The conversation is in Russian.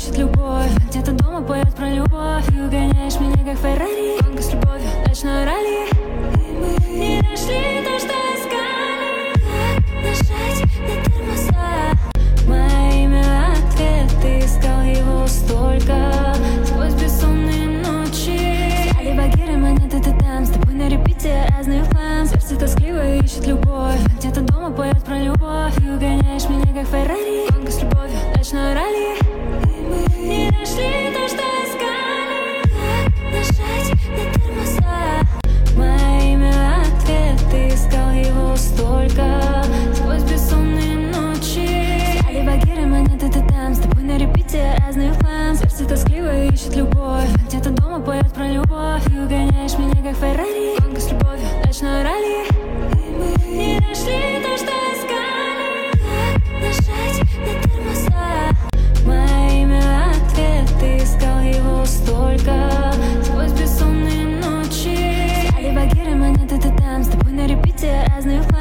ищет любовь. Где-то дома поет про любовь. И угоняешь меня как Феррари. Гонка с любовью, ночное ралли. И мы не нашли то, что искали. Как нажать на тормоза? Мое имя ответ, ты искал его столько. Сквозь бессонные ночи стали багиры, монеты, ты там. С тобой на репите разные в хлам. Сердце тоскливо ищет любовь. Где-то дома поет про любовь. И угоняешь меня как Феррари. Гонка с любовью, ночное ралли. И мы не нашли то, что искали. Как нажать на тормоза? Мое имя ответ, ты искал его столько. Сквозь бессонные ночи стали багиры, монеты, ты там. С тобой на репите разные в хлам. Сердце тоскливо ищет любовь. Где-то дома поет про любовь. И угоняешь меня как Феррари. Гонка с любовью, ночное ралли. И мы не нашли то, что искали. Как нажать на тормоза? Мое имя ответ, ты искал его столько. Сквозь бессонные ночи стали багиры, монеты, ты там. С тобой на репите разные в